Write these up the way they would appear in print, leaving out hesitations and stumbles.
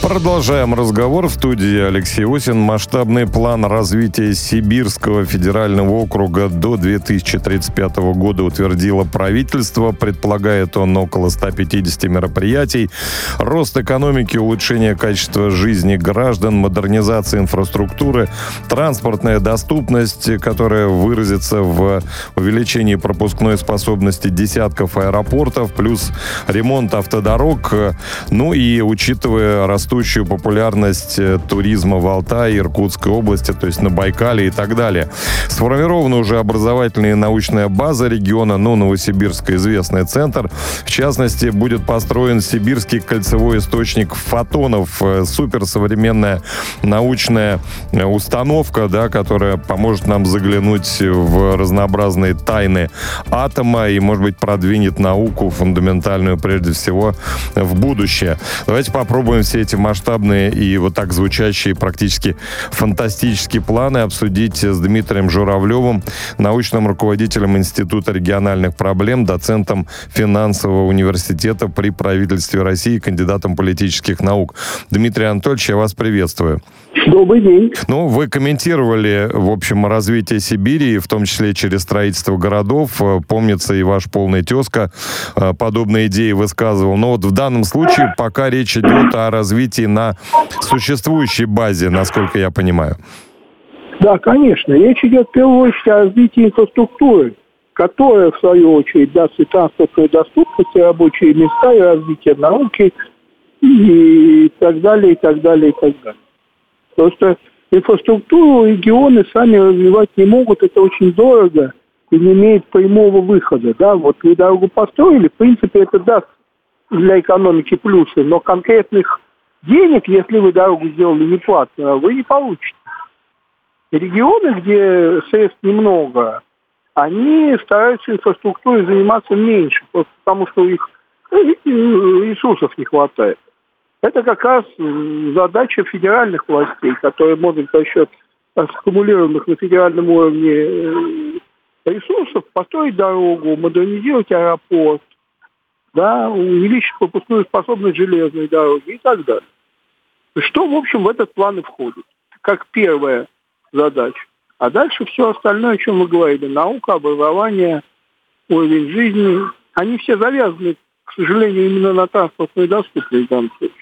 Продолжаем разговор. В студии Алексей Осин. Масштабный план развития Сибирского федерального округа до 2035 года утвердило правительство. Предполагает он около 150 мероприятий. Рост экономики, улучшение качества жизни граждан, модернизация инфраструктуры, транспортная доступность, которая выразится в увеличении пропускной способности десятков аэропортов, плюс ремонт автодорог. Ну и учитывая растущую популярность туризма в Алтае, Иркутской области, то есть на Байкале и так далее. Сформирована уже образовательная и научная база региона, Новосибирск, известный центр. В частности, будет построен Сибирский кольцевой источник фотонов, суперсовременная научная установка, которая поможет нам заглянуть в разнообразные тайны атома и, может быть, продвинет науку фундаментальную, прежде всего, в будущее. Давайте попробуем все эти масштабные и вот так звучащие практически фантастические планы обсудить с Дмитрием Журавлевым, научным руководителем Института региональных проблем, доцентом финансового университета при правительстве России, кандидатом политических наук. Дмитрий Анатольевич, я вас приветствую. Добрый день. Вы комментировали, в общем, развитие Сибири, в том числе через строительство городов. Помнится, и ваш полный тезка подобные идеи высказывал. Но вот в данном случае пока речь идет о развитии на существующей базе, насколько я понимаю. Да, конечно. Речь идет в первую очередь о развитии инфраструктуры, которая, в свою очередь, даст и транспортную доступность, и рабочие места, и развитие науки, и так далее, и так далее, и так далее. Просто инфраструктуру регионы сами развивать не могут, это очень дорого и не имеет прямого выхода. Да? Вот вы дорогу построили, в принципе, это даст для экономики плюсы, но конкретных денег, если вы дорогу сделали неплатно, вы не получите. Регионы, где средств немного, они стараются инфраструктурой заниматься меньше, просто потому что у них ресурсов не хватает. Это как раз задача федеральных властей, которые могут за счет аккумулированных на федеральном уровне ресурсов построить дорогу, модернизировать аэропорт, увеличить пропускную способность железной дороги и так далее. Что, в общем, в этот план и входит, как первая задача. А дальше все остальное, о чем мы говорили, наука, образование, уровень жизни, они все завязаны, к сожалению, именно на транспортную доступность в данном случае.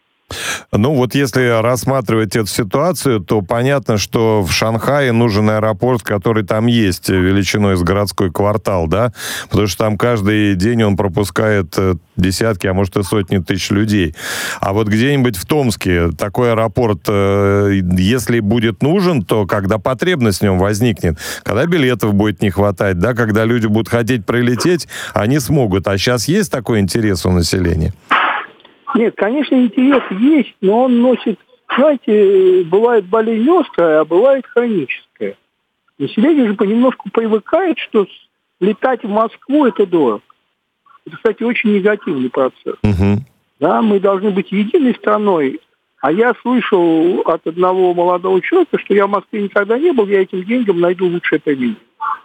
Если рассматривать эту ситуацию, то понятно, что в Шанхае нужен аэропорт, который там есть, величиной с городской квартал, потому что там каждый день он пропускает десятки, а может и сотни тысяч людей. А вот где-нибудь в Томске такой аэропорт, если будет нужен, то когда потребность в нем возникнет, когда билетов будет не хватать, когда люди будут хотеть прилететь, они смогут. А сейчас есть такой интерес у населения? Нет, конечно, интерес есть, но он носит, бывает болезнь острая, а бывает хроническая. Население же понемножку привыкает, что летать в Москву – это дорого. Это, кстати, очень негативный процесс. Угу. Мы должны быть единой страной. А я слышал от одного молодого человека, что я в Москве никогда не был, я этим деньгам найду лучшее применение.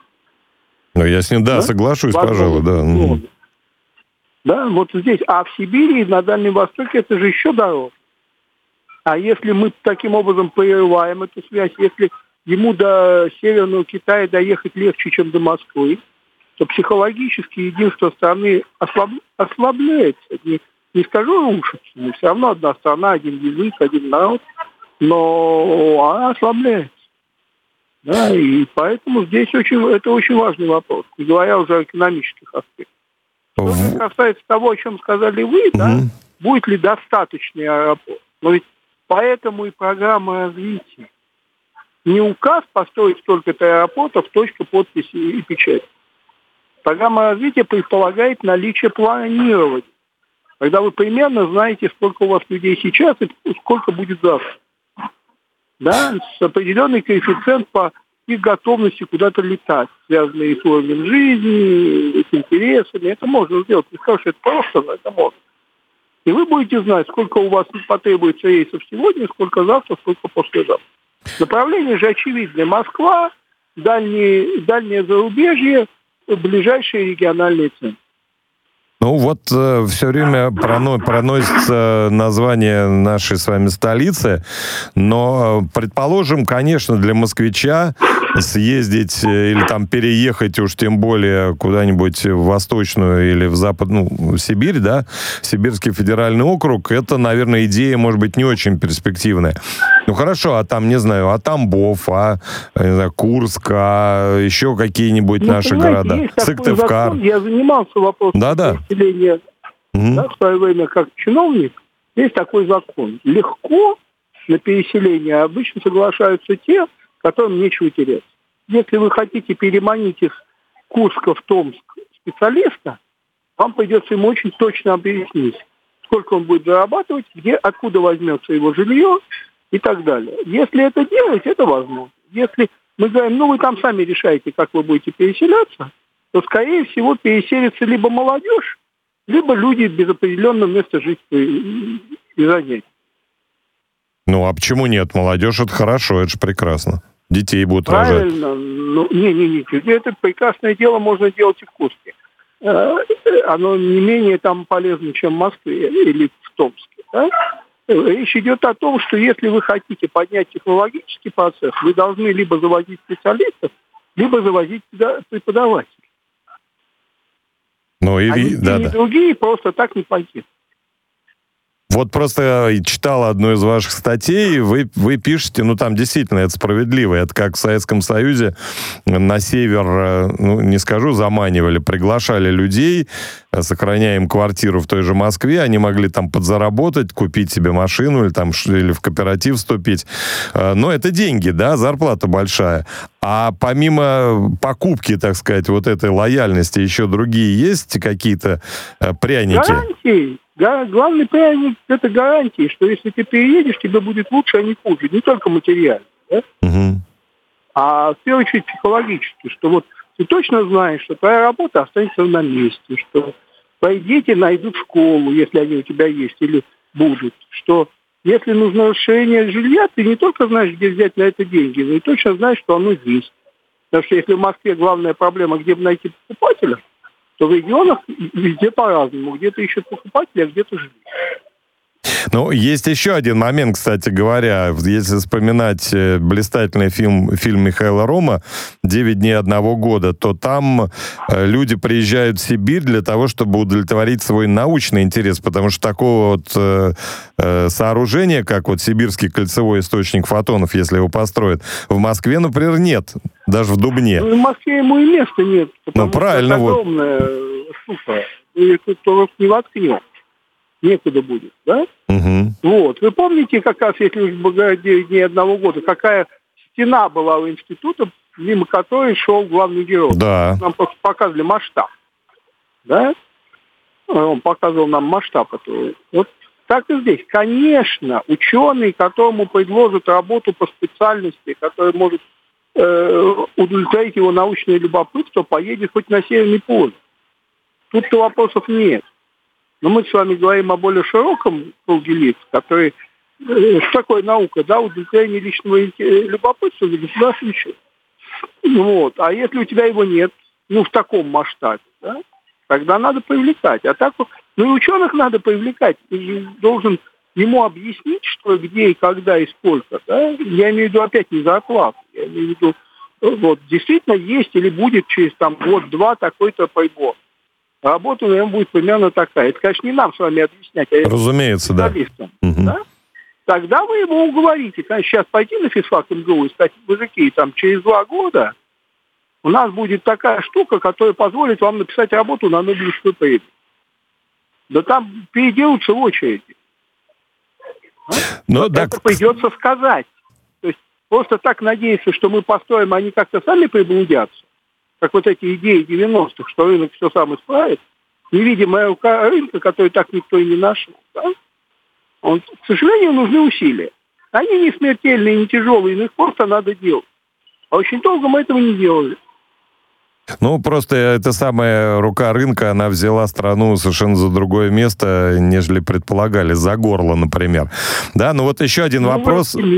Я с ним, соглашусь, пожалуй, вот здесь. А в Сибири и на Дальнем Востоке это же еще дороже. А если мы таким образом прерываем эту связь, если ему до Северного Китая доехать легче, чем до Москвы, то психологически единство страны ослабляется. Не скажу рушится, но все равно одна страна, один язык, один народ, но она ослабляется. И поэтому здесь это очень важный вопрос, не говоря уже о экономических аспектах. Что касается того, о чем сказали вы, будет ли достаточный аэропорт. Но ведь поэтому и программа развития. Не указ построить столько-то аэропортов, точка, подписи и печать. Программа развития предполагает наличие планирования. Когда вы примерно знаете, сколько у вас людей сейчас и сколько будет завтра. С определенный коэффициент по их готовности куда-то летать, связанные с уровнем жизни, с интересами. Это можно сделать. Не скажу, что это просто, но это можно. И вы будете знать, сколько у вас потребуется рейсов сегодня, сколько завтра, сколько послезавтра. Направление же очевидное. Москва, дальнее зарубежье, ближайшие региональные центры. Ну вот все время проносится название нашей с вами столицы, но, предположим, конечно, для москвича съездить или там переехать уж тем более куда-нибудь в Восточную или в Западную Сибирь, да, Сибирский федеральный округ, это, наверное, идея, может быть, не очень перспективная. Ну хорошо, а там, не знаю, Тамбов, не знаю, Курск, еще какие-нибудь наши города, Сыктывкар. Я занимался вопросом переселения в свое время как чиновник. Есть такой закон. Легко на переселение обычно соглашаются те, которым нечего терять. Если вы хотите переманить из Курска в Томск специалиста, вам придется ему очень точно объяснить, сколько он будет зарабатывать, откуда возьмется его жилье и так далее. Если это делать, это возможно. Если мы говорим, вы там сами решаете, как вы будете переселяться, то, скорее всего, переселится либо молодежь, либо люди без определенного места жительства и занятий. Ну, а почему нет? Молодежь — это хорошо, это же прекрасно. Детей будут рожать. Правильно. Не. Это прекрасное дело можно делать и в Курске. Оно не менее там полезно, чем в Москве или в Томске. Да? Речь идет о том, что если вы хотите поднять технологический процесс, вы должны либо завозить специалистов, либо завозить преподавателей. И другие просто так не пойдут. Вот просто читал одну из ваших статей, вы пишете, там действительно это справедливо. Это как в Советском Союзе на север, не скажу, заманивали, приглашали людей, сохраняя им квартиру в той же Москве, они могли там подзаработать, купить себе машину или в кооператив вступить. Но это деньги, да, зарплата большая. А помимо покупки, так сказать, вот этой лояльности, еще другие есть какие-то пряники? Гарантии. Главный пряник – это гарантии, что если ты переедешь, тебе будет лучше, а не хуже. Не только материально, да? А в первую очередь психологически, что ты точно знаешь, что твоя работа останется на месте, что твои дети найдут школу, если они у тебя есть, или будут, что если нужно расширение жилья, ты не только знаешь, где взять на это деньги, но и точно знаешь, что оно есть. Потому что если в Москве главная проблема, где бы найти покупателя, то в регионах везде по-разному. Где-то ищут покупателя, а где-то жилье. Есть еще один момент, кстати говоря. Если вспоминать блистательный фильм Михаила Рома «9 дней одного года», то там люди приезжают в Сибирь для того, чтобы удовлетворить свой научный интерес, потому что такого сооружения, как Сибирский кольцевой источник фотонов, если его построят, в Москве, например, нет. Даже в Дубне. В Москве ему и места нет. Правильно. Это огромная штука. И тут не воткнем. Некуда будет, да? Угу. Вы помните, как раз, если уж говорить 9 дней одного года, какая стена была у института, мимо которой шел главный герой? Да. Нам просто показывали масштаб. Да? Он показывал нам масштаб этого. Так и здесь. Конечно, ученый, которому предложат работу по специальности, который может удовлетворить его научное любопытство, поедет хоть на Северный полюс. Тут-то вопросов нет. Но мы с вами говорим о более широком круге лиц, который... Что такое наука? Да, удовлетворение личного любопытства за государственный счет. А если у тебя его нет, в таком масштабе, да, тогда надо привлекать. А так, и ученых надо привлекать. Ты должен ему объяснить, что, где и когда и сколько. Да? Я имею в виду опять не зарплату. Я имею в виду, действительно есть или будет через год-два такой-то прибор. Работа, наверное, будет примерно такая. Это, конечно, не нам с вами объяснять, а разумеется, специалистам. Да? Тогда вы его уговорите. Конечно, сейчас пойти на физфак МГУ и стать мужики, через 2 года у нас будет такая штука, которая позволит вам написать работу на Нобелевскую премию. Да там переделаются в очереди. Это придется сказать. То есть просто так надеяться, что мы построим, а они как-то сами приблудятся, как эти идеи 90-х, что рынок все сам исправит, невидимая рука рынка, которую так никто и не нашел. Да? К сожалению, нужны усилия. Они не смертельные, не тяжелые, но их просто надо делать. А очень долго мы этого не делали. Просто эта самая рука рынка, она взяла страну совершенно за другое место, нежели предполагали, за горло, например. Да, еще один вопрос.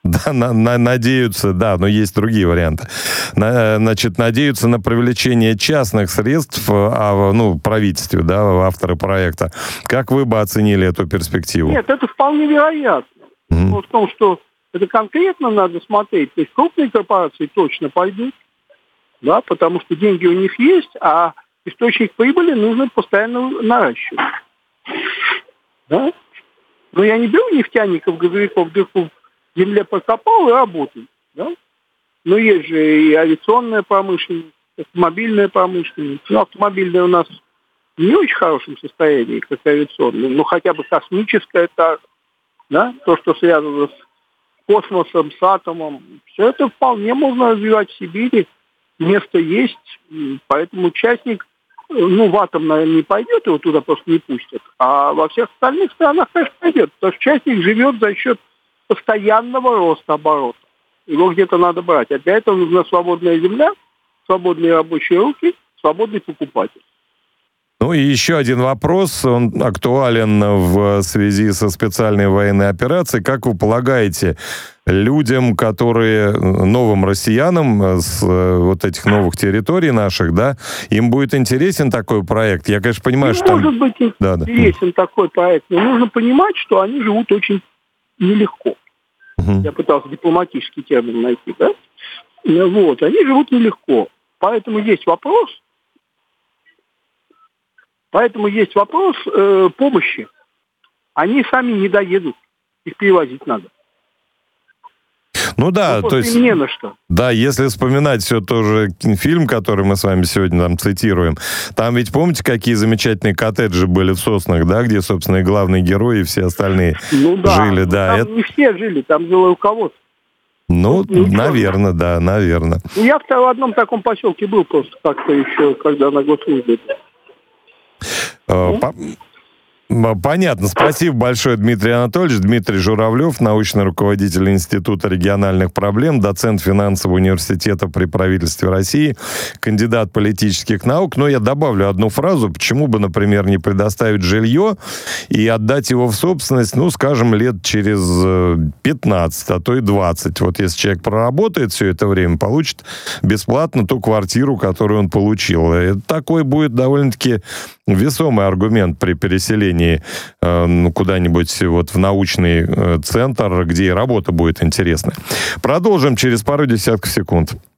Да, надеются, да, но есть другие варианты. Значит, надеются на привлечение частных средств, правительстве, да, авторы проекта. Как вы бы оценили эту перспективу? Нет, это вполне вероятно. В том, что это конкретно надо смотреть. То есть крупные корпорации точно пойдут, да, потому что деньги у них есть, а источник прибыли нужно постоянно наращивать. Да? Но я не беру нефтяников, газовиков, дырку в земле прокопал и работаю. Да? Но есть же и авиационная промышленность, автомобильная промышленность. Ну, автомобильная у нас в не очень хорошем состоянии, как авиационная, но хотя бы космическая, да? То, что связано с космосом, с атомом, все это вполне можно развивать в Сибири. Место есть, поэтому участник, в атом, наверное, не пойдет, его туда просто не пустят. А во всех остальных странах, конечно, пойдет, потому что участник живет за счет постоянного роста оборота. Его где-то надо брать. А для этого нужна свободная земля, свободные рабочие руки, свободный покупатель. Ну и еще один вопрос, он актуален в связи со специальной военной операцией. Как вы полагаете, людям, новым россиянам с вот этих новых территорий наших, да, им будет интересен такой проект? Я, конечно, понимаю, что там... Может быть интересен такой проект, но нужно понимать, что они живут очень нелегко. Я пытался дипломатический термин найти, да? Вот, они живут нелегко. Поэтому есть вопрос помощи. Они сами не доедут. Их перевозить надо. Ну да, то есть... не на что. Да, если вспоминать все тоже фильм, который мы с вами сегодня там цитируем, там ведь помните, какие замечательные коттеджи были в Соснах, да, где, собственно, и главные герои, и все остальные жили, да. Там не все жили, там жило руководство. Наверное, да, наверное. Я в одном таком поселке был просто как-то еще, когда на госслужбе. Понятно. Спасибо большое, Дмитрий Анатольевич. Дмитрий Журавлев, научный руководитель Института региональных проблем, доцент финансового университета при правительстве России, кандидат политических наук. Но я добавлю одну фразу. Почему бы, например, не предоставить жилье и отдать его в собственность, скажем, лет через 15, а то и 20. Вот если человек проработает все это время, получит бесплатно ту квартиру, которую он получил. Это такой будет довольно-таки весомый аргумент при переселении куда-нибудь вот в научный центр, где и работа будет интересная. Продолжим через пару десятков секунд.